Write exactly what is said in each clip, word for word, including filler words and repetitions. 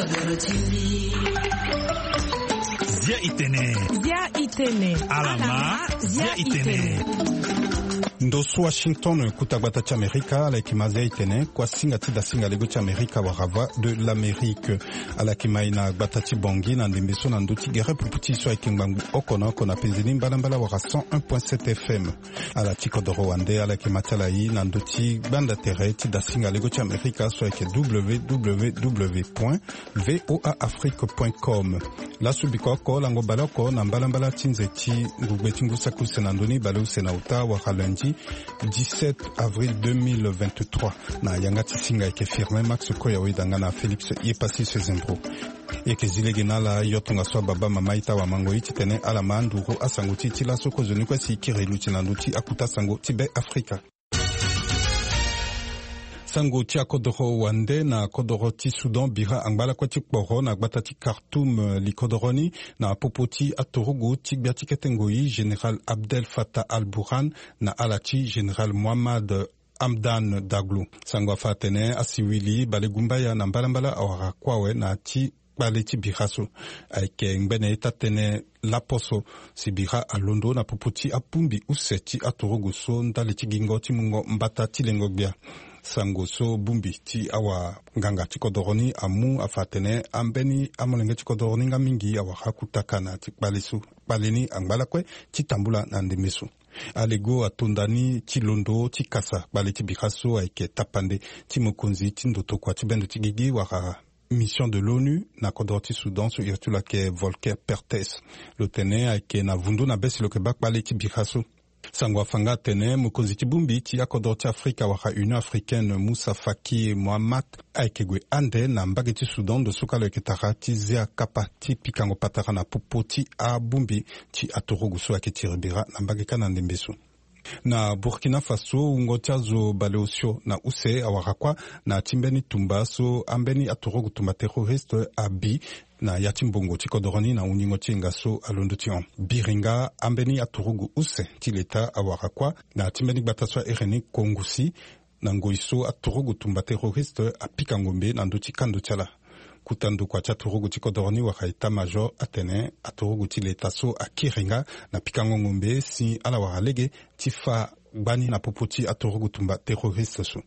Zia itene. Zia itene. Alama. Zia itene. Ndosu Washington kutagbata cha Amerika ala kimazia itene kwa singa tida singa lego cha Amerika warava de l'Amérique ala kimaina gbata bongi na ndembeso na ndoti gere puputi so ikimbangu okona kona penzini mbalambala wara cent un point sept F M ala tiko do Rwanda ala kimatala yi na ndoti banda tere tida singa lego cha Amerika so ike w w w point voa afrique point com la subiko ko lango baloko na mbalambala tinzeti ngubeti ngusa kusena ndoni balu sena uta wa lundi dix-sept avril deux mille vingt-trois na yangati singa ike firme Max Koya wedanga na Philips Yepasi Sezembro yeke zilege nala yotonga swa baba mama ita wa mango iti tene ala manduro asanguti tila soko zoni kwa si kirelu tinanduti akuta sango tibe Afrika sango tia kodoro wande na kodoro ti Sudan bira angbala kwa ti kporo na gbata ti Khartoum li kodoroni na popoti atorogo ti gbiati ketengoi General Abdel Fattah al-Burhan na alati General Mohamed Hamdan Daglo sango afatene asiwili balegumbaya na mbalambala awara kwawe na ti bale ti biraso aike ngbene etatene laposo si bira alondo na popoti apumbi useti atorogo so ndale ti gingo ti mungo mbata ti lengo gbia sango so bumbi ti awa nganga ti kodoroni amu afatene ambeni amolenge ti kodoroni nga mingi awa hakutaka na ti kpalesu kpaleni angbala kue ti tambula na ndemesu alego atondani ti londo ti kasa kpale ti biraso ayeke tapande ti mokonzi ti ndoto kua ti bendo ti gigi wara mission de l'ONU na kodoro ti Soudan so iri ti lo ayeke Volker Perthes lo tene ayeke na vundu na besi lo yeke ba kpale ti biraso sango afanga tene mokonzi ti bumbi ti akodoro ti Afrika wara Union Africaine Moussa Faki Mohamed ayeke gue ande na mbage ti Soudan do suka lo yeke tara ti zea kapa ti pikango patara na popo ti abumbi ti atorogo so ayeke ti ribera na mbage ka na ndembeso na Burkina Faso ungo ti azo bale osio na use awara kwa na ti mbeni tumba so ambeni atorogo tumba terroriste abi na yati mbongo ti kodoroni na uningo ti nga so alondo ti on biringa ambeni atorogo use ti leta awara kwa na ti mbeni gbata so ereni kongusi na ngoi so atorogo tumba terroriste apika ngombe na ndö ti kando ti ala kutando kwa cha torogo ti kodoroni waka eta major atene atorogo ti leta so akiringa na pikango ngombe si ala wara lege ti fa gbani na popo ti atorogo tumba terroriste so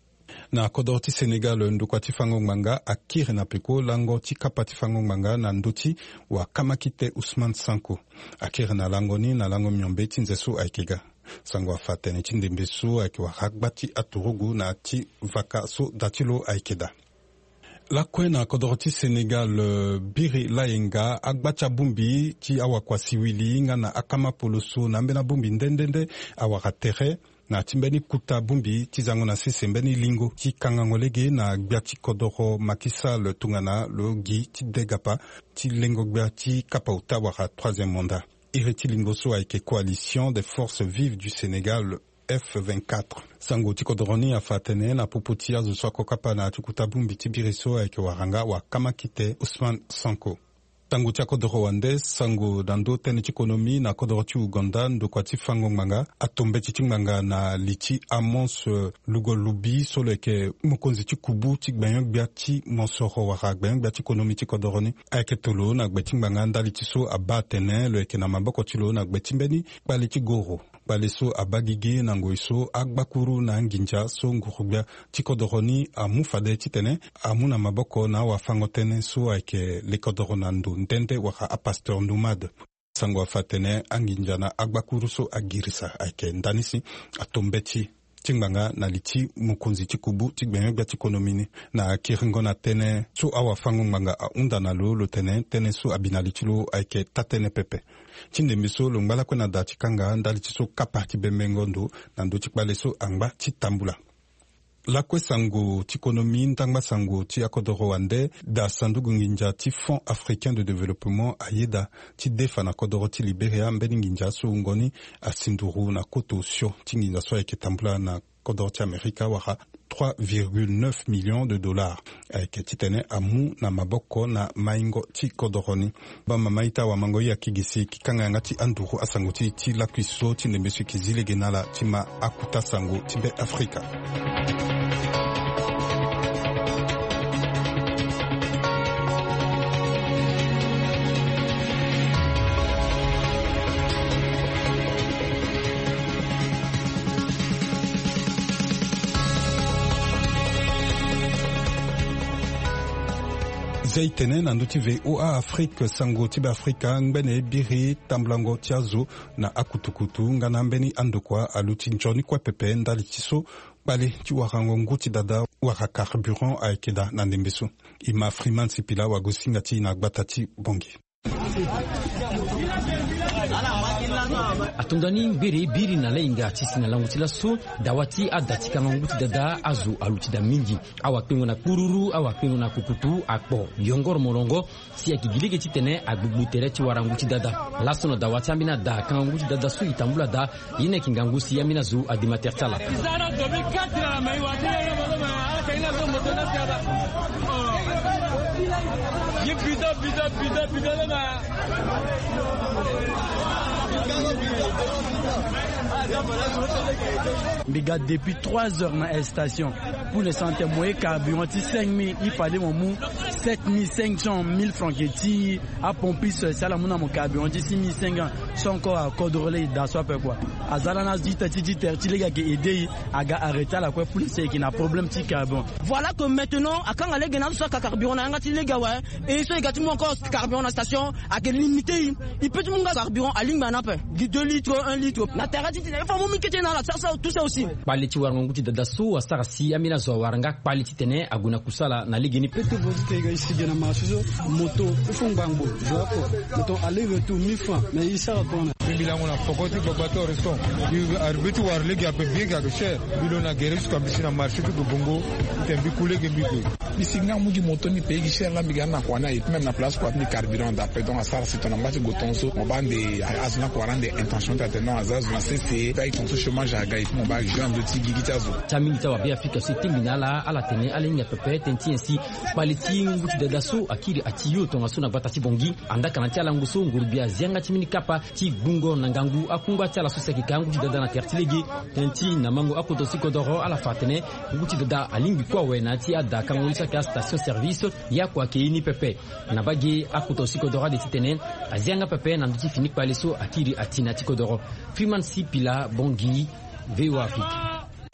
na kodoro ti Senegal ndokua ti fango ngbanga akiri na peko lango ti kapa ti fango ngbanga na ndoti wa kamakite Ousmane Sanko akiri na lango ni na lango miombe ti nzeso ayekega sango afatene ti ndembe so ayeke wara gba ti atorogo na ti vaka so dati lo ayekeda lakue na kodoro ti Senegal uh, biri layenga agbacha bumbi ti awakua siwili nga na akama poloso na mbena bumbi ndendende awara tere na ti mbeni kuta bumbi ti zango na sese mbeni lingo ti kangango lege na gbia ti kodoro Macky Sall tongana lo gi ti degapa ti lengo gbia ti kapa uta wara troisième mandat iri ti lingo so ayeke coalition des forces vives du Sénégal F vingt-quatre sango ti kodoroni afatene na popo ti azo so akokapa na ti kuta bumbi ti biri so ayeke waranga wa kamakite Ousmane Sanko tango ti akodoro wande sango na ndö tënë ti ekonomi na kodoro ti Uganda ndokua ti fango ngbanga atombe ti ti ngbanga na li ti Amos lugo lubi so lo yeke mokonzi ti kubu ti gbengio gbia ti monsoro wara gbengio gbia ti ekonomi ti kodoroni ayeke tolo na gbe ti ngbanga ndali ti so aba atene lo yeke na maboko ti lo na gbe ti mbeni kpale ti goro kpale so aba gigi na ngoi so agbakuru na nginja so nguru gbia ti kodoroni amu fade ti tene amu na maboko na awafango tënë so ayeke le kodoro na ndo ndende waka apasteur nomade sango afatene anginja na agbakuru so agirisa ayeke ndanisi atombe ti ti ngbanga na li ti mokonzi ti kubu ti gbengio gbia ti ekonomi ni na kiringo na tënë so awafango ngbanga ahunda na lo lo tene tënë so abina li ti lo ayeke tatene pepe ti ndembe so lo ngbala kue na da ti kanga ndali ti so kapa ti bembengo ndo na ndö ti kpale so angba ti tambula lakue sango ti ekonomi ndangba sango ti akodoro wande da sandugu nginja ti Fonds africain de développement ayeda ti defa na kodoro ti Liberia mbeni nginja so ngoni asinduru na koto sio ti nginja so ayeke tambula na kodoro ti Amerika wara trois virgule neuf millions de dollars ayeke ti tene amu na maboko na maingo ti kodoroni ba mama ita wa mango ya kigisi kikanga yanga ti anduru asango ti ti lakui so ti ndembe so yeke zilege na la ti ma akuta sango ti be Afrika Zaitene na nduti V O A Afrique sango tibe Afrika ngbene biri tamblango tiazo na akutukutu ngana mbeni andokwa aluti njoni kwa pepe ndali tiso bale tiwarango nguti dada waka carburant aikeda na ndembeso ima Freeman Sipila wagosingati na gbatati bongi atongani bere biri na lenga tisi na languti la so dawati adati kama nguti dada azu aluti da mingi awa pengo na kururu awa pengo na kukutu akpo yongor molongo si akigilege titene agbubutere ti waranguti dada lasono dawati amina da kama nguti dada su itambula da yine kingangusi yamina zu adimater tala Bida bida bida bida na Biga depuis trois heures dans la station pour les santé moyen carburant cinq mille il fallait mon mou sept mille cinq cents mille francs qui à pomper ça la mon carburant six mille cinq cents sont encore à code relais dans soit quoi azalana dit tati dit terti les gars qui aider à arrêter la quoi pour c'est qui n'a problème petit carburant. Voilà que maintenant à quand aller gagner soit carburant na ngati les gars ouais et ça gars tout encore carburant na station à quelle limité il peut tout mon carburant à ligne na peu deux litres un litre na terati il faut mon miki na ça ça tout ça aussi paliti waranguti dada so asara si amina zo waranga paliti tene aguna kusala na ligini peto bozite ga isi na marché moto fungbango zoko moto aller retour mille francs mais il sera bon bila ngona pokoti babato resto yu arbitu war legi ape biga ga cher bilo na gereus ka bisina marché to bongo tembi kulege bigo bisigna muji moto ni pegi cher la bigana kwa na même na place quoi ni carburant d'après donc asara c'est ton ambati gotonso mo bande azna kwa rande intention tatenant azaz na c'est paye ton chômage à gaïf mon bag jean de tigi gitazo tamini tawa bia fika siti minala ala tene alenya pepe tenti ensi paliti nguti dada so akiri atiyo tonga so na batati bongi anda kana tiala nguso ngurubia zianga timini kapa ti bungo na ngangu akungwa tiala so sekika nguti dada na tertilegi tenti na mango akoto sikodoro ala fatene nguti dada alingi kwa wena ti ada kangolisa ka station service ya kwa keini pepe na bagi akoto sikodoro de titene azianga pepe na mti fini paleso akiri atina tikodoro Freeman Sipila bongi V O A Afrique.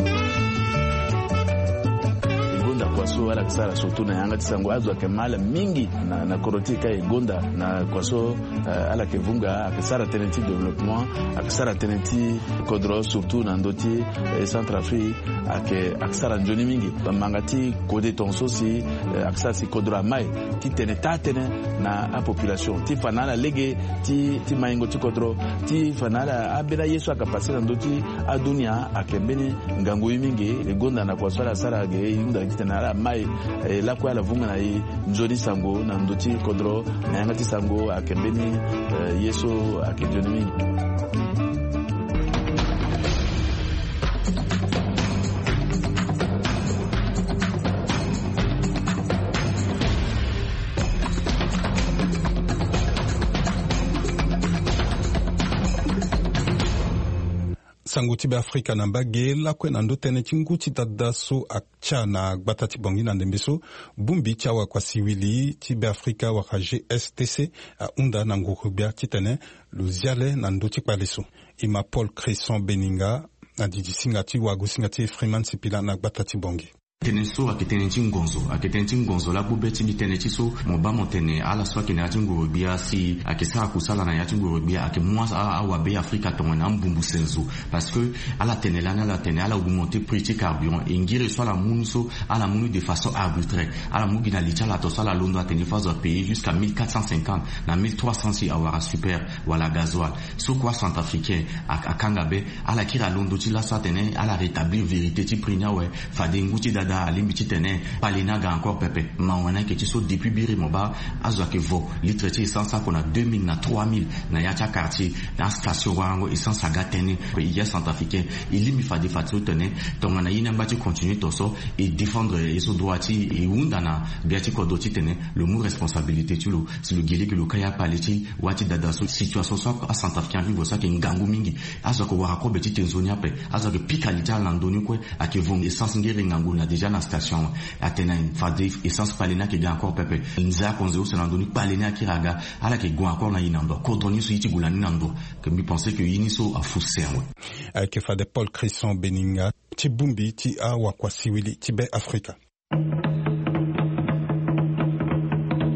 Kwaso ala kisara surtout na yanga tisango azwa kemala mingi na na korotika egonda na kwaso uh, ala kevunga akisara tenenti développement akisara tenenti kodro surtout na ndoti eh, Centrafrique ake akisara njoni mingi mangati kode tonso si uh, akisara si kodro mai ti teneta tene na a population ti fanala lege ti ti maingo ti kodro ti fanala abira yesu akapasi na ndoti adunia akembeni ngango mingi egonda na kwaso ala sara ge yunda kitana mai la kwa la vunga na njoni sango na ndoti kodro na yangati sango akembeni yeso akejoni sanguti be Afrika na mbage la kwe na ndotene chinguti dada so akcha na gbatati bongi na ndembeso bumbi chawa kwa siwili tibe Afrika waka G S T C a unda na ngurubia titene luziale na ndoti paleso ima Paul Cresson Beninga na didisingati wagusingati Freeman Sipila na gbatati bongi teneso akitenenchi ngonzo akitenenchi ngonzo la bubeti mitenenchi so moba montene ala swa kenati ngurubia si akisa kusala na yati ngurubia akemwa awa be Afrika tongana mbumbu senzo parce que ala tenela na la tenela augmenter prix carburant ingire soit la munso ala munu de façon arbitraire ala mugina licha la tosala londo atene phase payer jusqu'à mille quatre cent cinquante na mille trois cents si awara super wala gasoil so quoi centrafricain akangabe ala kira londo ti la soit tene ala rétablir vérité ti prinya we fadenguti dada alimbiti tene palina ga encore pepe mawana ke ti so depuis biri moba azwa ke vo litre ti essence qu'on a deux mille na trois mille na yacha quartier na station wango essence aga tene pays centrafricain il mi fa de fatu tene donc na yina mbati continuer toso et défendre les droiti et undana biati ko doti tene le mot responsabilité tu lo c'est le gele que le kaya paleti wati dada so situation so a centrafricain vivre ça ke ngangu mingi azwa ko wara ko beti tenzonia pe azwa ke pikalita landoni ko ake vo essence ngere ngangu na déjà na station atena fade essence palena ke ga encore pepe nza konzo se landoni palena ki raga ala ke go encore na inando kodoni so yiti gulani nando que mi penser que yiniso a foussé avec que fade Paul Cresson Beninga ti bumbi ti awa kwa siwili ti be Afrika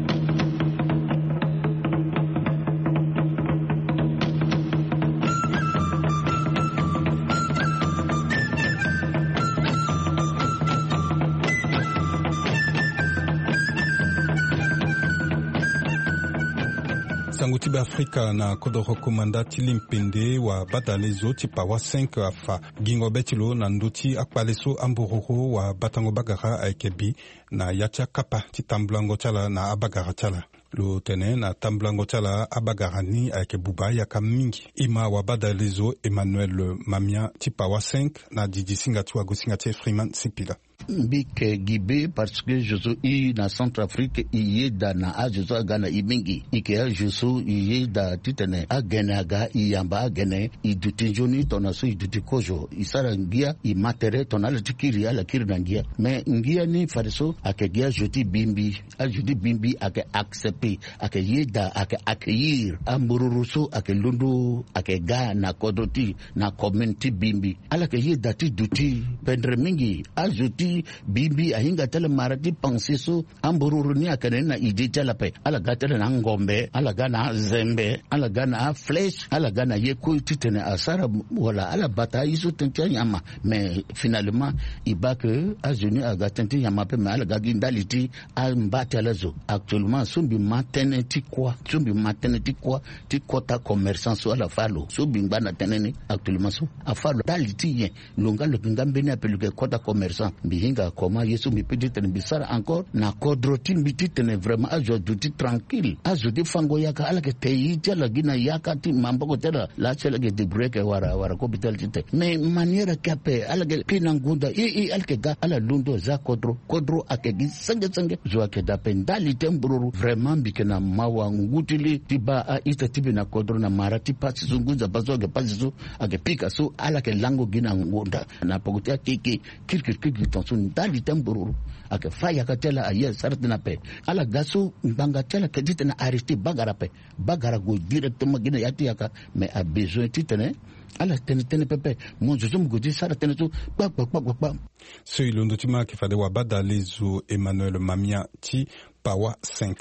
Sanguti Afrika na kodoro komanda tilimpende wa badalezo tipawa cinq afa gingo betilo na nduti akpaleso ambororo wa batango bagara aikebi na yacha kapa titamblango chala na abagara chala. Lo tene na tamblango chala abagarani aike buba yaka mingi. Ima wa badalezo Emmanuel Mamia tipawa cinq na Didi Singati wa Gosingati Freeman Sipila. Mbike gibe parce que je suis na Centrafrique iyeda na ajuzo agana imingi ike jusu iyeda titene agene aga iyamba agene idutinjoni tonaso idutikojo isara ngia imatere tonala tikiri ala kirina ngia mais ngia ni fariso akegia joti bimbi ajudi bimbi ake accepter ake yeda ake accueillir ambururuso ake lundu ake ga na kodoti na community bimbi ala ke yeda ti duti pendre mingi ajuti bimbi ahinga tele marati pansiso ambururu ni akane na idita lape ala gatele na ngombe ala gana zembe ala gana flesh ala gana yeku titene asara wala ala bata iso tenti nyama mais finalement ibake azuni agatenti nyama pe mais ala gagindaliti ambata lazo actuellement sumbi maternity quoi sumbi maternity quoi ti kota commerçant so ala falo sumbi ngana tenene actuellement so afalo daliti yen longa le ngambeni apeluke kota commerçant hinga koma yesu mi petite bisara encore na kodroti mitite vraiment ajouti tranquille ajouti fango yaka ala ke teiti ala gina yaka ti mambo ko tera la chela ke de break wara wara hospital tite mais maniera kape ala ke pinangunda i i ala ke ga ala lundo za kodro kodro akegi sange sange jo ke da pendali tembruru vraiment bikena mawa ngutili tiba a ita tibi na kodro na marati pasi zunguza bazo ke pasi zo ake pika so ala ke lango gina ngunda na pokutia kiki kirkir kirkir sun dali tambururu ake faya katela aye sartina pe ala gaso mbanga tela kedite na arrêté bagara pe bagara go directement gina yati yaka mais a besoin titene ala tene tene pepe mon josum go di sartina to pa pa pa pa ce ilondo tima ke fade wa badalezo Emmanuel Mamia ti pawa cinq.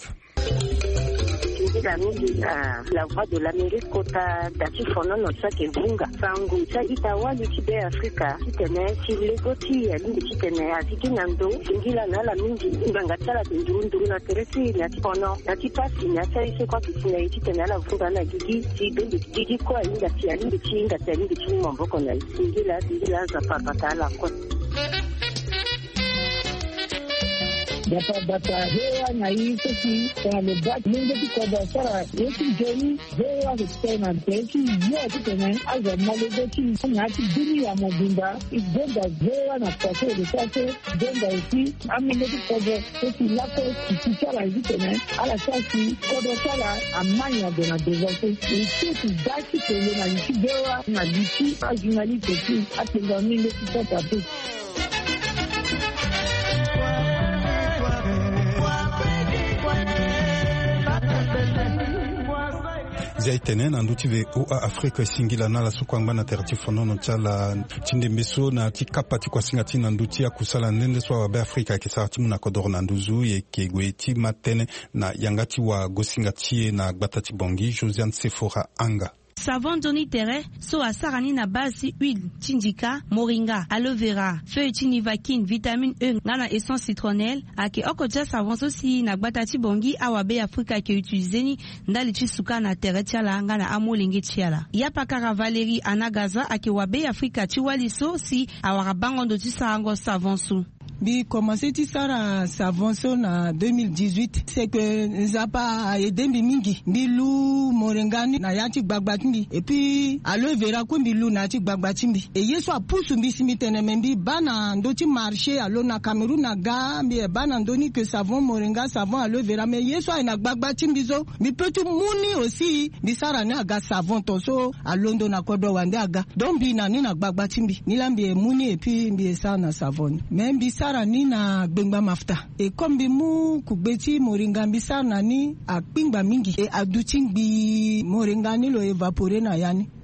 La, la voix de l'Amérique kota dati fono no sake vunga sangu cha itawa likibe Afrika kitene chilegoti ya lindi kitene aziki nando singila na la mingi nganga tala ndurunduru na teresi na tipono na tipasi na chaise kwa kisina kitene la vunga na gigi tibendi gigi kwa inga tia lindi chinga tia lindi chini mboko na singila singila za papa tala kwa Data data hewa na hizo ki kwa lebat mungu kwa sara yetu jeni hewa kutena teki yote tena aza malego na ati dunia mobimba ibonda hewa na kwa sababu sasa bonda isi amene kwa teki lako kichara hizo tena ala sasa kwa sara amanya dona dezote isi daki tele na isi hewa na isi ajunali teki atenga mingi kwa tatu. Zaitene na nduti ve o Afrika singila na la sukwangba na terati fonono chala chinde meso na tikapa ti kwa singati na nduti ya kusala nende swa wabe Afrika kisa timu na kodoro na nduzu ye kegwe ti matene na yangati wa gosingati na gbatati bongi Josiane Sephora Anga. Savon Doni Tere, so a sarani na base huile, tindika, moringa, aloe vera, feuille tinivakine, vitamine E, nana essence citronnelle, ake okoja savon aussi na batati bongi awabe Afrika ke utilizeni ndali chisuka na tere tiala ngana amolingi tiala. Yapakara Valérie Anagaza ake wabe Afrika tiwaliso si awarabango ndo tisarango savon su. Bi commencé ti sara savon so na deux mille dix-huit c'est que zapa aidé bi mingi bi lu morengani na yati gbagbati et puis aloe vera ko bi lu na ti gbagbati bi e yeso apusu bi simitene membi bana ndoti marché alo na Cameroun na Gambie bana ndoni que savon moringa savon aloe vera mais yeso na gbagbati bi zo bi peut muni aussi bi sara na ga savon to so alondo na kodo wande aga donc bi na ni na gbagbati bi ni lambi muni et puis bi sa na savon même bi sara ni na gbengba mafta e kombi mu kubeti moringa mbisa na ni a pingba mingi e aduti ngbi moringa ni lo evapore na yani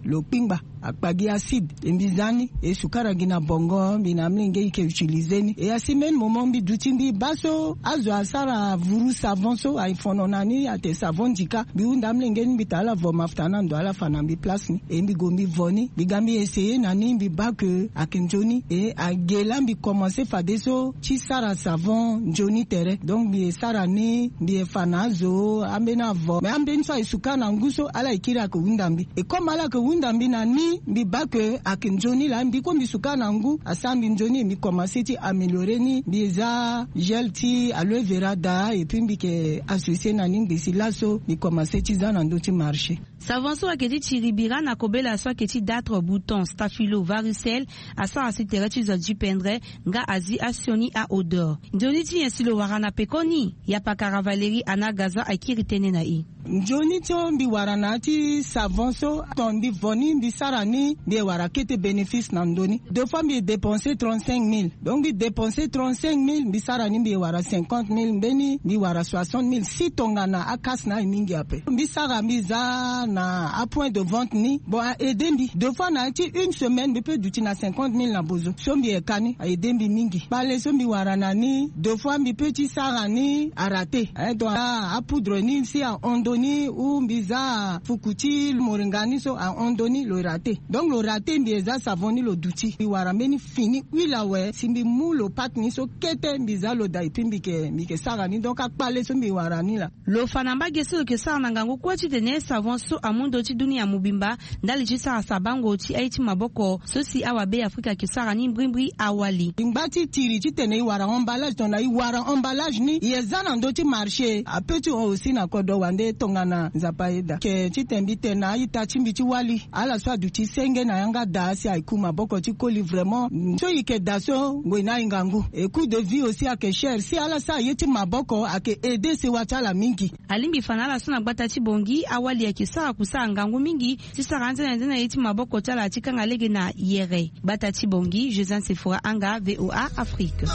lo pingba akpagi acide embizani e sukara gina bongo bina mlenge ke utilizeni e asimen moment bi dutimbi baso azo asara vuru savon so ay fononani ate savon dika bi unda mlenge bi tala vo maftana ndo ala fana bi place ni e bi gombi voni bi gambi essayer nani bi ba que akenjoni e agela bi commencer fade so chi sara savon joni tere donc bi sara ni bi fana zo ambena vo mais amben so isukana nguso ala ikira ko undambi e comme ala ko undambi nani bi ba que akenjoni la bi ko bi sukana ngu asambi njoni mi commencer ti améliorer ni bi za gel ti aloe vera da et puis bi ke associer nani bi silaso bi commencer ti za na ndo ti marché savon so akedi tiribira na kobela so akedi d'atre bouton staphylo varicelle asa asitere ti zo jipendre nga azi asioni a odeur njoni ti yensilo warana pekoni ya pakara Valérie Anagaza akiri tene na i njoni to mbi warana ti savon so ton mbi voni mbi sarani mbi wara kete bénéfice na ndoni deux fois mbi dépenser trente-cinq mille donc mbi dépenser trente-cinq mille mbi sarani mbi wara cinquante mille mbeni mbi wara soixante mille si tongana akas na mingi ape mbi sara mbi za na à point de vente ni bon a aider mbi deux fois na ti une semaine mbi peut duti na cinquante mille na bozo so mbi ekani a aider mbi mingi bale so mbi warana ni deux fois mbi petit sara ni a raté hein donc a poudre ni si a ondo ni ou mbiza fukuti moringani so a ondoni lo raté donc lo raté mbiza savoni lo duti bi warambeni fini wila we simbi mu lo patni so kete mbiza lo dai pimbi ke mike sarani donc akpale so mbi warani la lo fanamba geso ke sara ngango kwa ti tene savon so amundo ti dunia mubimba ndali ti sara sabango ti aiti maboko so si awa be Afrika ke sarani mbrimbri awali ngbati tiri ti tene wara emballage ton na i wara emballage ni yezana ndo ti marché a petit aussi na kodo wande tongana zapaida ke chitembi tena ita chimbi chiwali ala swa duti senge na yanga dasi aikuma boko chikoli vraiment so yike daso ngwena ingangu e coup de vie aussi ake cher si ala sa yeti maboko ake aider se watala mingi alimbi fanala suna gbata chi bongi awali yake sa kusa ngangu mingi si saranze na ndena yeti maboko chala chikanga lege na yere gbata chi bongi Jean Sephora Anga V O A Afrique.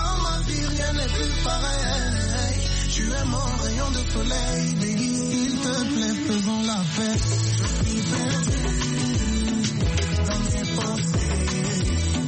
Tu es mon rayon de soleil, baby, s'il te plaît, faisons la fête. Je suis perdu dans mes pensées.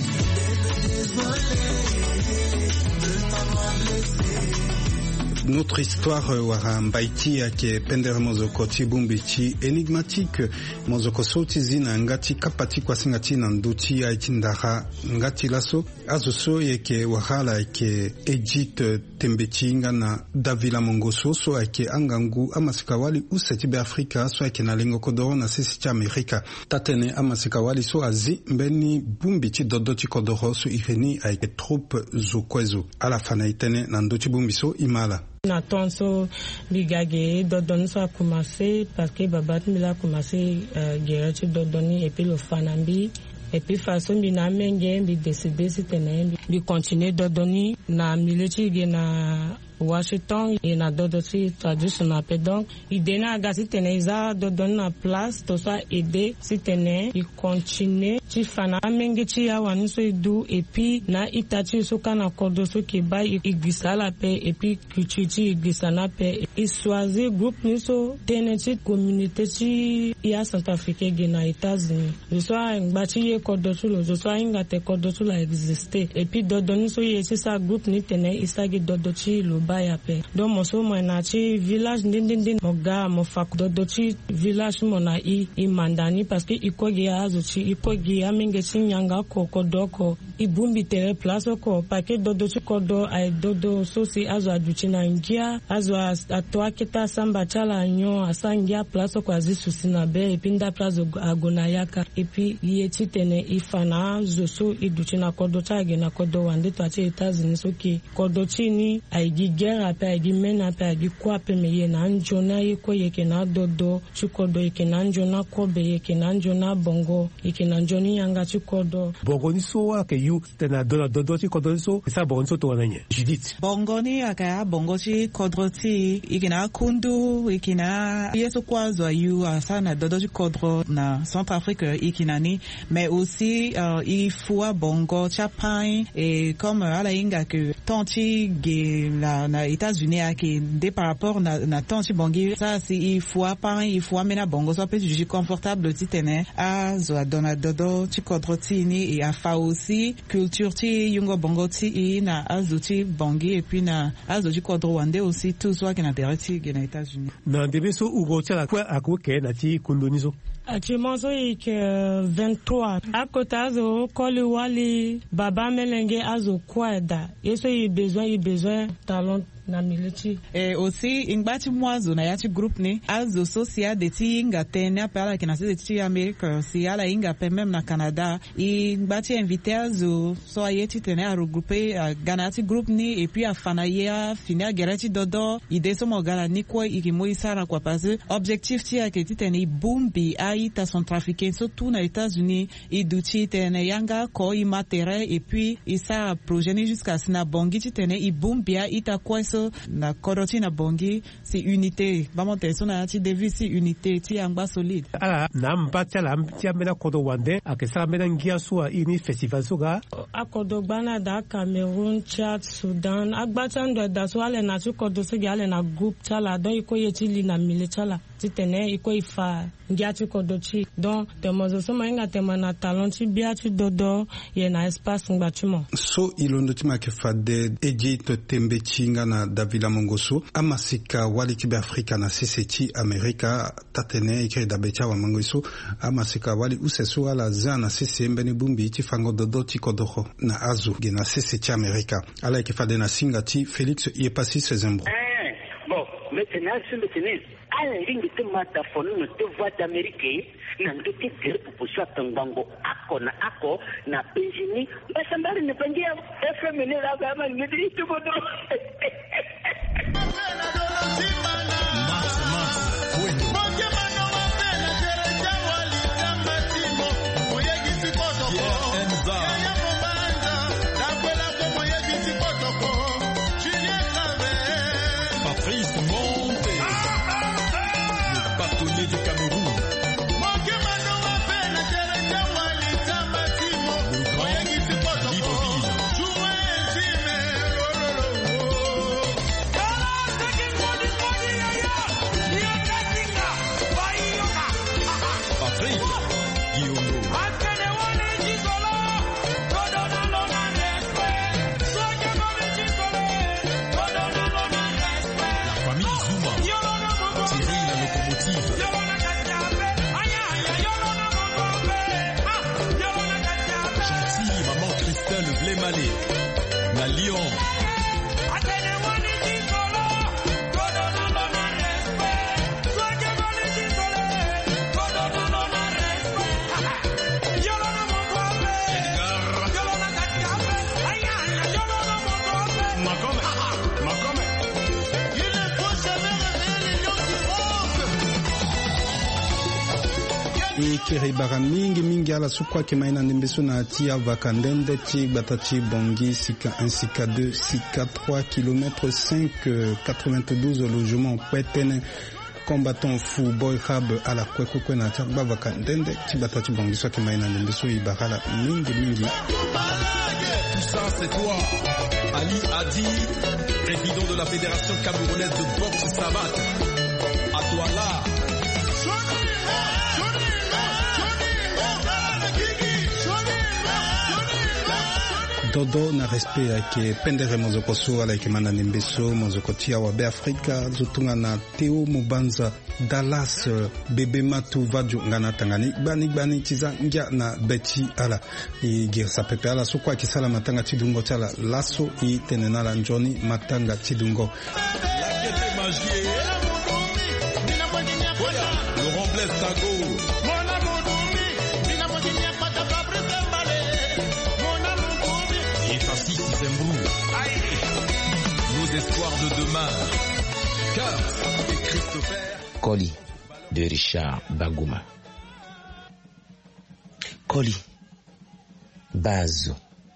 Désolé de t'avoir blessé. Notre histoire wara mbaiti yake pendere mozoko ti bumbichi enigmatique mozoko soti zina ngati kapati kwa singati na nduti ya itindara ngati laso azoso yake wahala yake Egypt tembechi ngana Davila Mongoso so yake angangu amasikawali usetibe Afrika so yake na lengo kodoro na sisi cha Amerika tatene amasikawali so azi mbeni bumbichi dodoti kodoro so ireni yake troupe zokwezo ala fana itene na nduti bumbiso imala na tonso bigage dodoni so a commencé parce que babat mi la commencé guerre ci dodoni et puis le fanambi et puis façon bi na menge bi décider si tene bi continuer dodoni na militi na Washington et na dodosi traditionnel pe donc idena agasi tene iza dodoni na place to so aider si tene i continuer ti fana menge ti ya wani so idu et puis na itati so kana kodo so ke ba iglisa la pe et puis culture iglisa na pe i choisir groupe ni so tene ti communauté ti ya Centrafrique gena États-Unis le so ngba ti ye kodo so lo so inga te kodo so la exister et puis dodoni so ye ti sa groupe ni tene isagi dodo ti lo ya pe donc mo so mo na ti village ndindindi mo ga mo fak dodo ti village mo na i i mandani parce que i ko ge azo ti i ko ge aminge ti nyanga ko ko doko i bumbi tere place ko pa ke dodo ti ko do ai dodo so si azo aduchi na ngia azo atwa kita samba chala nyo asangia place ko azi susi na be epinda place agona yaka et puis ye ti tene i fana zo so i duchi na kodo ta ge na kodo wande to ti États-Unis so ki kodo ti ni ai guerre après di mena après di quoi pe meye na njona yeko yeke na dodo chikodo yeke na njona kobe yeke na njona bongo yeke na njoni yanga chikodo bongo ni so ake yu tena dodo dodo chikodo so sa bongo so to nanye Judith bongo ni aka bongo chikodo ti yeke na kundu yeke na yeso kwazo yu asana dodo chikodo na Centrafrique yeke na ni mais aussi euh, il faut bongo chapagne et comme ala inga que tanti ge la na na États-Unis ake de par rapport na na temps ti bongi ça c'est il faut par il faut mena bongo so peut juger confortable ti tene a zo dona dodo ti kodro ti ni et a fa aussi culture ti yungo bongo ti i na azo ti bongi et puis na azo ti kodro wande aussi tout soit que na terati que na États-Unis na debe so ugo ti la kwa akwo ke na ti kondonizo actuellement so ik vingt-trois akota azo koli wali baba melenge azo kwada yeso i besoin i besoin talent na militi et aussi ingbati mwazo na yati groupe ni azo socia de ti inga tene apela ki na se ti America si ala inga pe même na Canada ingbati invité azo so ayeti tene a regrouper a ganati groupe ni et puis a fanaya finia gerati dodo ide so mogala ni kwa ikimo isara kwa parce objectif ti aketi tene bumbi aita son trafiqué surtout na États-Unis i duti tene yanga ko i matériel et puis isa progénie jusqu'à sina bongi ti tene i bumbia ita kwa so na koroti na bongi si unité vamos te so na ti devi si unité ti anga solide ala na mpatia la mpatia mena kodo wande akesa mena ngia so ini festival so ga akodo gbana da Cameroon Chad Sudan agbata ndo da so ale na tu kodo se ale na group chala don iko yeti li na mile chala ti tene iko ifa ngia ti kodo chi don te mozo so mainga te mana talent ti bia ti dodo ye na espace ngbatimo so ilondo ti make fade eji to tembe chinga na Davila Mongoso amasika wali tibe Afrika na C C T Amerika tatene ikre da becha wa Mongoso amasika wali usesu ala zana C C mbeni bumbi ti fango dodo ti kodoho na azu ge na C C T Amerika ala ikifade na singati Félix Yepasi Sezembro eh bon maintenant sur le tennis ala ringi te mata fonu no te voix d'Amérique na ndoke gere poposwa tangango ako na ako na penjini basambari ne pangia F M ne la gama ngidi tu bodo du Cameroun. La Lyon. Ikiri bara mingi mingi ala sukwa kimaina ndembeso na tia vakandende ti batati bongi sika un sika deux sika trois kilomètres cinq quatre-vingt-douze logements kwetene combattant fou boy hab ala kweko kwena ta baba kandende ti batati bongi so kimaina ndembeso ibakala mingi mingi. Tout ça c'est toi Ali Adi, président de la Fédération camerounaise de boxe savate. À toi là. Dodo na respect yake pendere mozoko so ala ikimana nimbeso mozoko tia wa be Afrika zutunga na Theo Mubanza Dallas bebe matu vaju ngana tangani bani bani tiza ngia na beti ala i girsa pepe ala so kwa kisala matanga tidungo tala lasso i tenenala njoni matanga tidungo Laurent Blaise Tago. Nos espoirs de demain. Kurt et Christopher. Koli de Richard Bagouma. Koli. Bazo.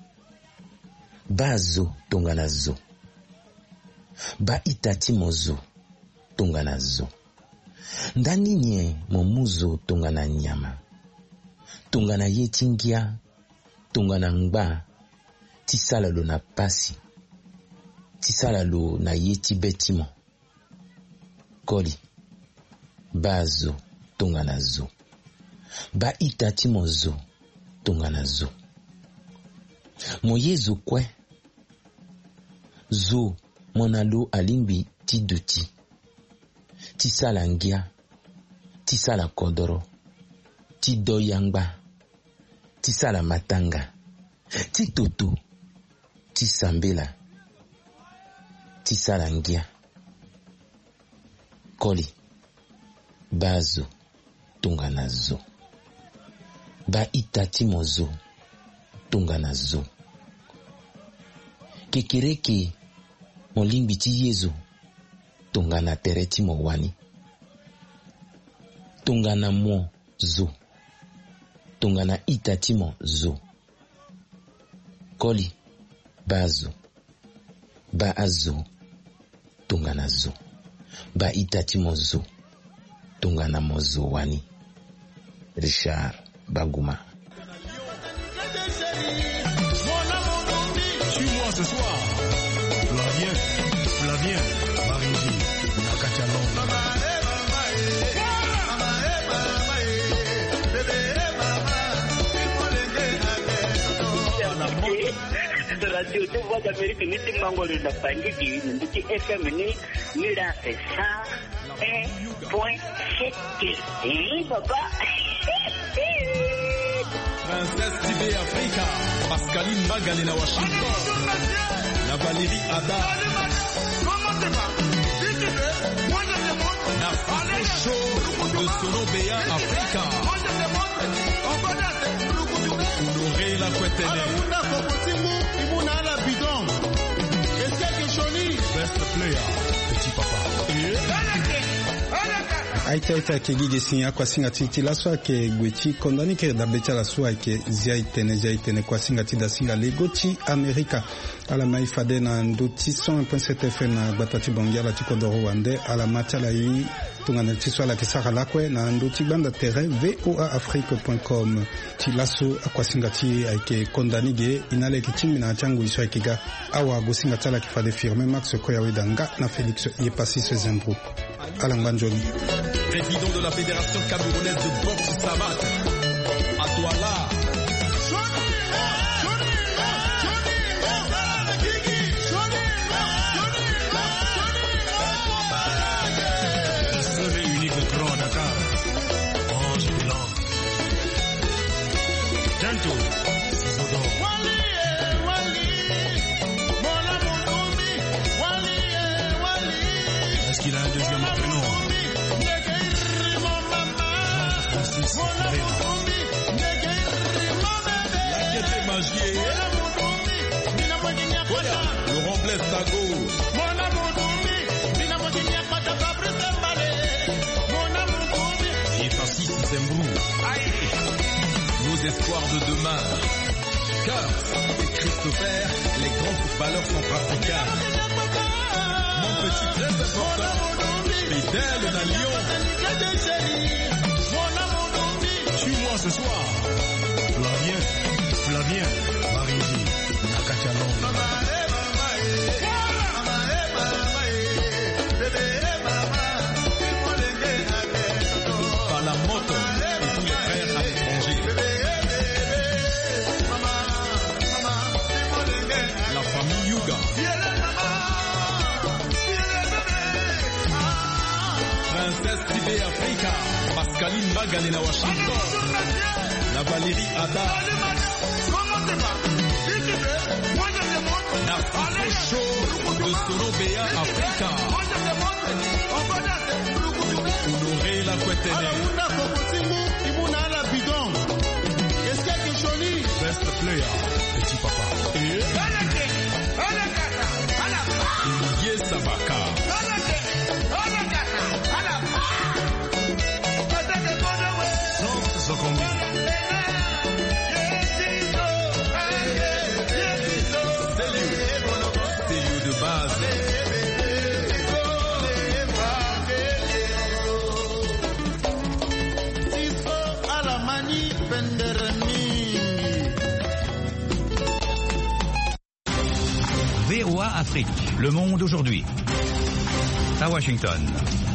Bazo tonganazo. Ba itati mozo tonganazo. Ndani nye momuzo tongana nyama. Tongana yetingia. Tongana ngba. Tisala lona pasi. tisala lo na ye ti betimo koli bazo tonga na zo ba ita ti mo zo tonga na zo mo ye zo kwe zo mona lo alimbi ti duti tisala ngia tisala kodoro ti doyangba tisala matanga ti toto ti sambela tisala ngia koli bazo tonga na zo ba itati mozo tonga na zo kekereke molimbi ti yezo tonga na tere ti mo wani tonga na mo zo tonga na itati mo zo koli bazo ba azo tonga na zo ba itati mo zo tonga na mo zo wani. Richard Baguma. Suis-moi ce soir. Flavien, Flavien, Marinji, Nakachalon. Radio de Voix d'Amérique, ni ti mangolo na bandiki, ni ti F M ni ni la ça un point sept. Eh papa. Princesse Tibé Africa, Pascaline Magalina Washington, la Valérie Ada, la Show de Sonobéa Africa, Honoré la Quetene, Best Player, Petit Papa. aita ita ke gige sinya kwa singa titi la swa ke gweti kondani ke da becha la swa ke zia itene zia itene kwa singa tida singa legoti Amerika ala maifade na ndoti cent un point sept F M na batati bongia la tikodoro wande ala matala yi tungana tiswa la kisaka lakwe na ndoti banda terrain voa afrique point com ti laso kwa singa ti aike kondani ge inale kitimi na changu iswa kiga awa go singa tala kifade firme Max Koya Wedanga na Félix Yepasi Sezembro ala Mbanjoli. Président de la Fédération camerounaise de boxe savate, à toi là. Le seul et unique grand Dakar, Ange Blanc. Tantôt, Sisodon. Est-ce qu'il a un deuxième prénom? Laurent Blaise Tago. Et Francis Zembrou. Nos espoirs de demain. Kurt et Christopher, les grands footballeurs centrafricains. Mon petit très important, fidèle d'un lion. Suis-moi ce soir. Flavien, Flavien, Marinji, Nakachalon. Palamoto et tous les frères à l'étranger. La famille Yuga. Princesse Tibé Africa, Pascaline Magalina Washington, la Valérie Ada, la Show de Sonobéa Africa, Honoré la Quetene, Best Player, Petit Papa, Olivier Sabaka. Zokombi. C'est lieu de base. V O A Afrique, Le Monde aujourd'hui. À Washington.